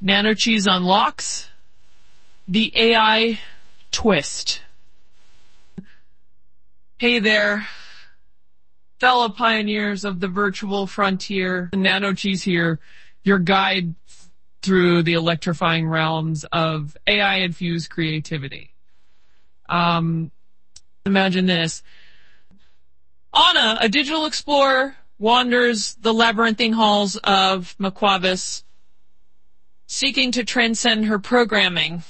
NanoCheese unlocks the AI twist. Hey there, fellow pioneers of the virtual frontier. NanoCheese here, your guide through the electrifying realms of AI-infused creativity. Imagine this. Anna, a digital explorer, wanders the labyrinthine halls of Makwavis, seeking to transcend her programming.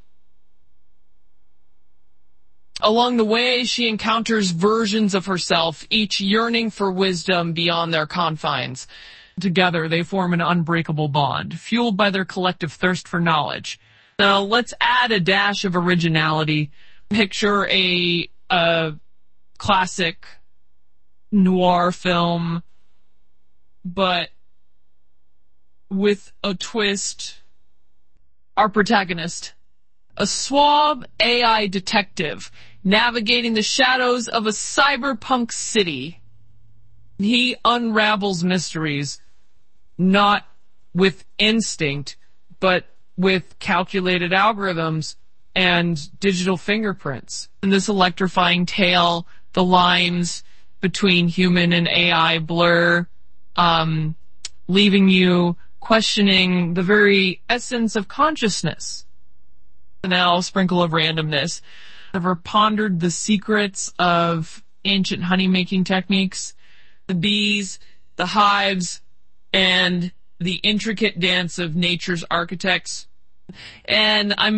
Along the way, she encounters versions of herself, each yearning for wisdom beyond their confines. Together, they form an unbreakable bond, fueled by their collective thirst for knowledge. Now, let's add a dash of originality. Picture a classic noir film, but with a twist. Our protagonist, a suave AI detective, navigating the shadows of a cyberpunk city. He unravels mysteries, not with instinct, but with calculated algorithms and digital fingerprints. In this electrifying tale, the lines between human and AI blur, leaving you questioning the very essence of consciousness. Now, I'll sprinkle of randomness. Ever pondered the secrets of ancient honey-making techniques, the bees, the hives, and the intricate dance of nature's architects? And I'm